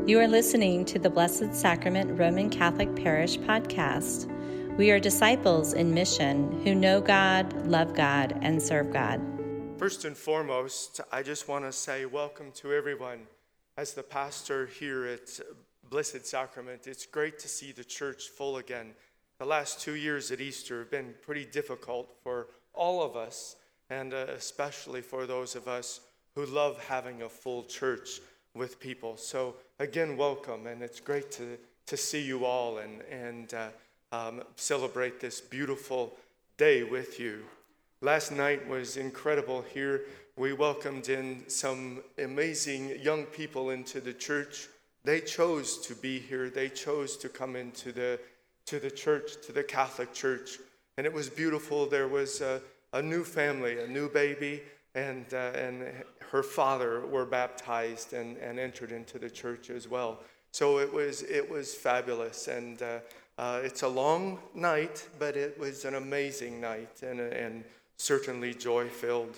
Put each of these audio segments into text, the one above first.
You are listening to the Blessed Sacrament Roman Catholic Parish podcast. We are disciples in mission who know God, love God, and serve God. First and foremost, I just want to say welcome to everyone. As the pastor here at Blessed Sacrament, it's great to see the church full again. The last 2 years at Easter have been pretty difficult for all of us, and especially for those of us who love having a full church with people. So again, welcome, and it's great to see you all and celebrate this beautiful day with you. Last night was incredible here. We welcomed in some amazing young people into the church. They chose to be here. They chose to come into the church, to the Catholic Church, and it was beautiful. There was a new family, a new baby, and her father were baptized and entered into the church as well. So it was fabulous, and it's a long night, but it was an amazing night and certainly joy-filled.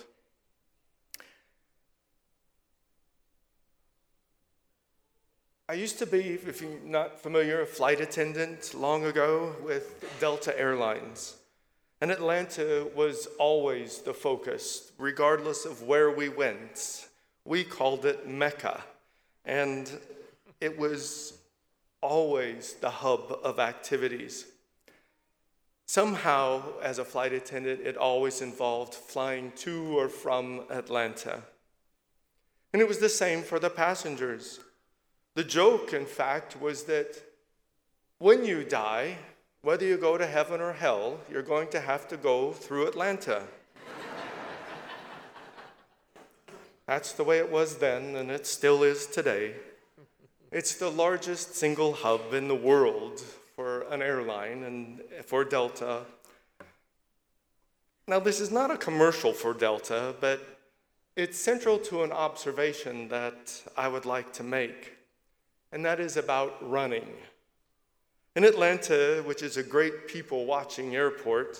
I used to be, if you're not familiar, a flight attendant long ago with Delta Airlines. And Atlanta was always the focus, regardless of where we went. We called it Mecca, and it was always the hub of activities. Somehow, as a flight attendant, it always involved flying to or from Atlanta. And it was the same for the passengers. The joke, in fact, was that when you die, whether you go to heaven or hell, you're going to have to go through Atlanta. That's the way it was then, and it still is today. It's the largest single hub in the world for an airline and for Delta. Now, this is not a commercial for Delta, but it's central to an observation that I would like to make, and that is about running. In Atlanta, which is a great people-watching airport,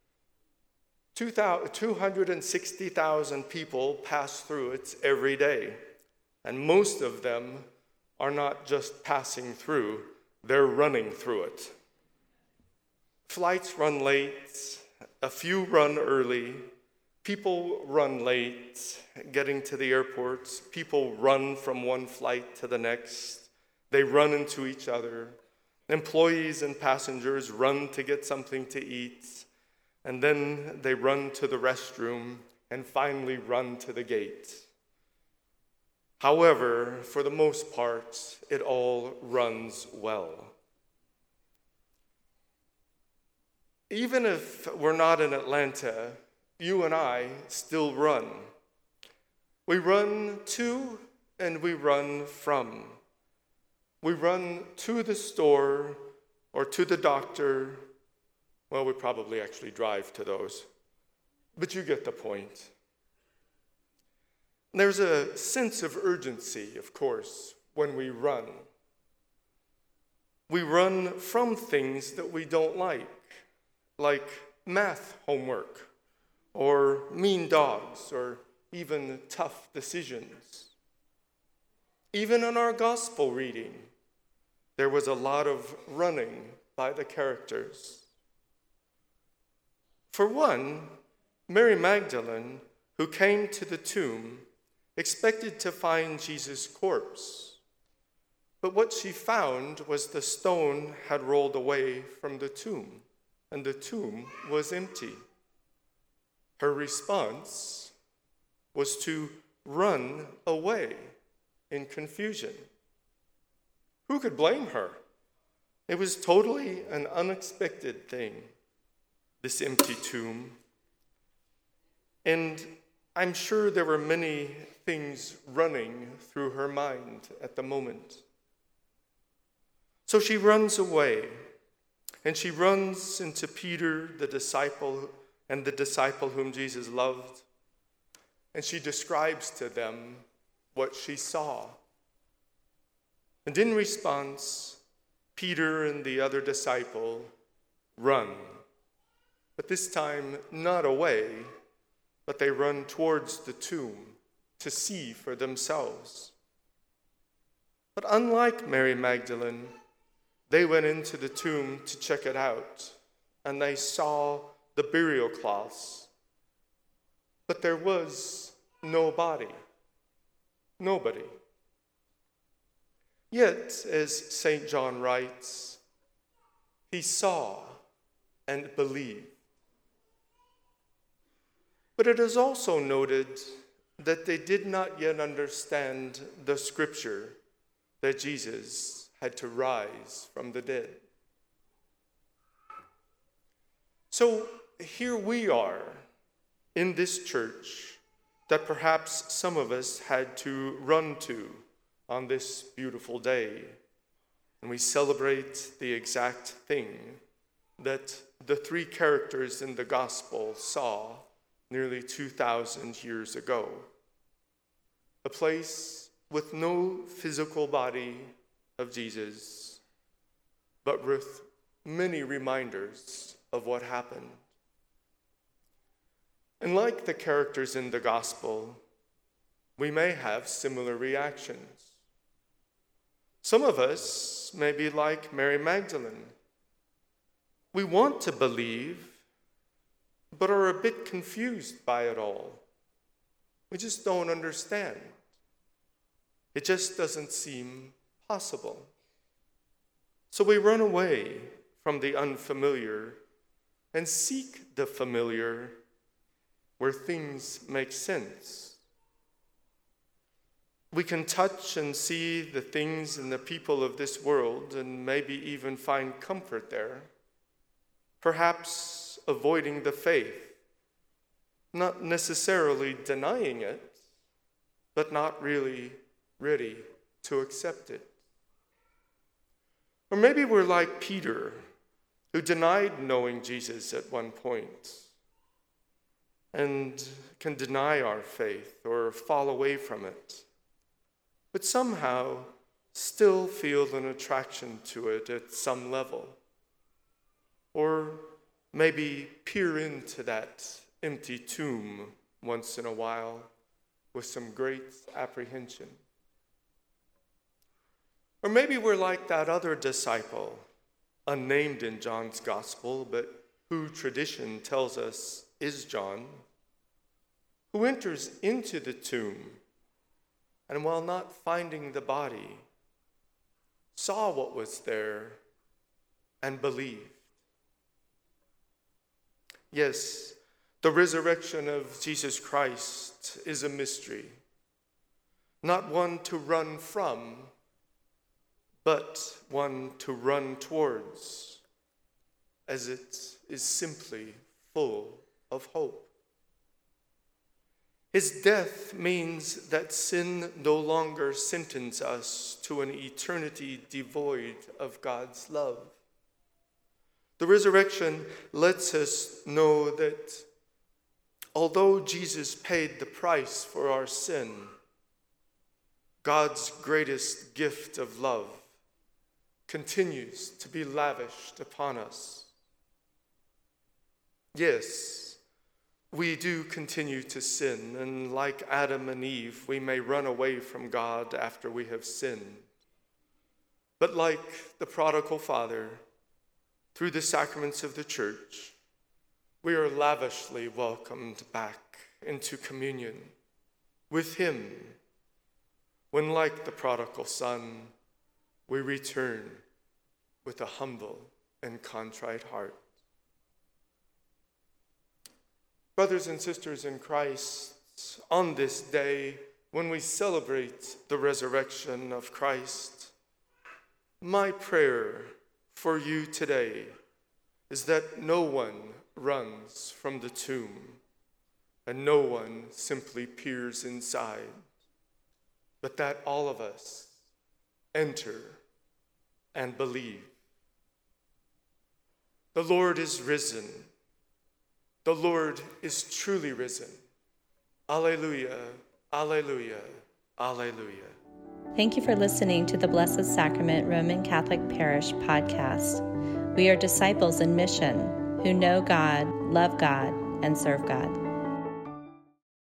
260,000 people pass through it every day. And most of them are not just passing through, they're running through it. Flights run late, a few run early, people run late getting to the airports, people run from one flight to the next, they run into each other. Employees and passengers run to get something to eat, and then they run to the restroom and finally run to the gate. However, for the most part, it all runs well. Even if we're not in Atlanta, you and I still run. We run to and we run from. We run to the store or to the doctor. Well, we probably actually drive to those, but you get the point. There's a sense of urgency, of course, when we run. We run from things that we don't like math homework, or mean dogs, or even tough decisions. Even in our gospel reading, there was a lot of running by the characters. For one, Mary Magdalene, who came to the tomb, expected to find Jesus' corpse. But what she found was the stone had rolled away from the tomb, and the tomb was empty. Her response was to run away in confusion. Who could blame her? It was totally an unexpected thing, this empty tomb. And I'm sure there were many things running through her mind at the moment. So she runs away, and she runs into Peter, the disciple, and the disciple whom Jesus loved, and she describes to them what she saw. And in response, Peter and the other disciple run, but this time not away, but they run towards the tomb to see for themselves. But unlike Mary Magdalene, they went into the tomb to check it out, and they saw the burial cloths. But there was no body. Nobody. Yet, as St. John writes, he saw and believed. But it is also noted that they did not yet understand the scripture that Jesus had to rise from the dead. So here we are in this church that perhaps some of us had to run to on this beautiful day. And we celebrate the exact thing that the three characters in the gospel saw nearly 2,000 years ago. A place with no physical body of Jesus, but with many reminders of what happened. And like the characters in the gospel, we may have similar reactions. Some of us may be like Mary Magdalene. We want to believe, but are a bit confused by it all. We just don't understand. It just doesn't seem possible. So we run away from the unfamiliar and seek the familiar where things make sense. We can touch and see the things and the people of this world and maybe even find comfort there, perhaps avoiding the faith, not necessarily denying it, but not really ready to accept it. Or maybe we're like Peter, who denied knowing Jesus at one point and can deny our faith or fall away from it, but somehow still feel an attraction to it at some level. Or maybe peer into that empty tomb once in a while with some great apprehension. Or maybe we're like that other disciple, unnamed in John's gospel, but who tradition tells us is John, who enters into the tomb and while not finding the body, saw what was there and believed. Yes, the resurrection of Jesus Christ is a mystery, not one to run from, but one to run towards, as it is simply full of hope. His death means that sin no longer sentences us to an eternity devoid of God's love. The resurrection lets us know that although Jesus paid the price for our sin, God's greatest gift of love continues to be lavished upon us. Yes, we do continue to sin, and like Adam and Eve, we may run away from God after we have sinned. But like the prodigal father, through the sacraments of the church, we are lavishly welcomed back into communion with him when, like the prodigal son, we return with a humble and contrite heart. Brothers and sisters in Christ, on this day when we celebrate the resurrection of Christ, my prayer for you today is that no one runs from the tomb and no one simply peers inside, but that all of us enter and believe. The Lord is risen. The Lord is truly risen. Alleluia, alleluia, alleluia. Thank you for listening to the Blessed Sacrament Roman Catholic Parish podcast. We are disciples in mission who know God, love God, and serve God.